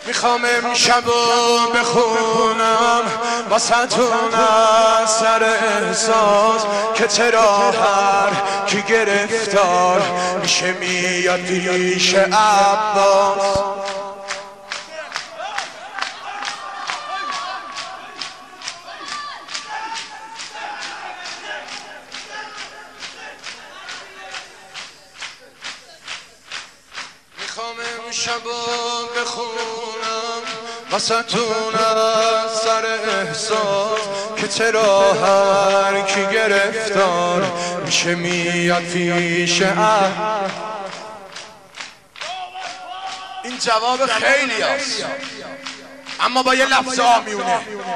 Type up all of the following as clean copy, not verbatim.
میخوام امشب بخونم واسه‌تون از سر احساس که چرا هر کی گرفتار میشه میاد پیش عباس. میخوام امشب بخونم واسه‌تون از سر احساس که چرا هر کی گرفتار میشه میاد پیش عباس. این جواب خیلی هست اما با یه لفظ آمیونه.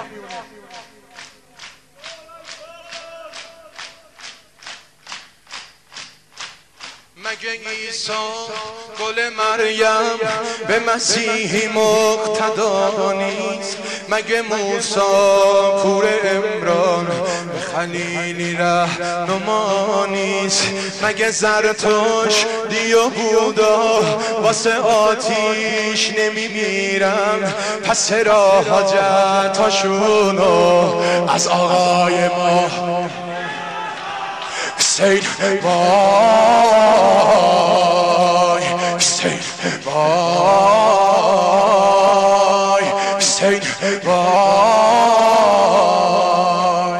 مگه عیسی گل مریم به مسیحی مقتدا نیست؟ مگه موسی پور عمران به خلیلی رهنما نیست؟ مگه زرتشتی و بودا واسه آتیش نمیمیرن؟ پس چرا حاجتاشونو از آقای ما حسین وای حسین وای حسین وای.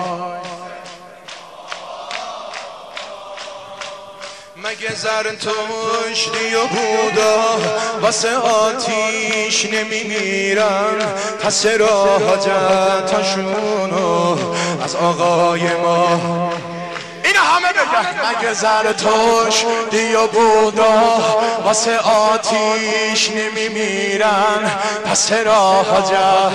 مگه زرتشتی و بودا واسه آتیش نمیمیرن؟ پس چرا حاجتاشونو از آقای ما این همه بگن؟ مگه زرتشتی و بودا واسه آتیش نمیمیرن؟ پس چرا حاجت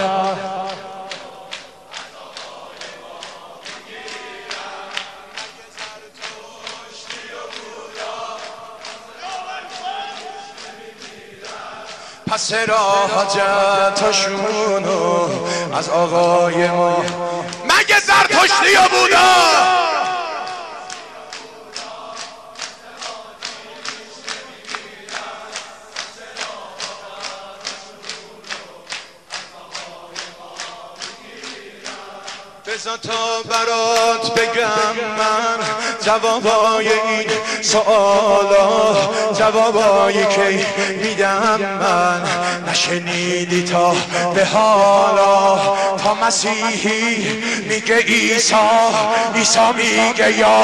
پس چرا حاجتاشونو از آقای ما مگه زرتشتی و بودا بذار تا برات بگم من جوابای این سوالا، جوابایی که میدم من نشنیدی تا به حالا. تا مسیحی میگه عیسی، عیسی میگه یا.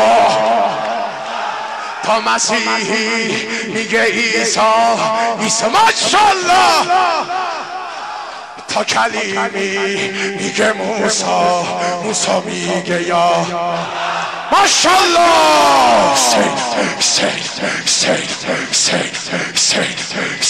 تا مسیحی میگه عیسی، عیسی ماشاءالله. تا کلیمی میگه موسی، موسی میگه یا ماشاءالله. سید سید سید سید سید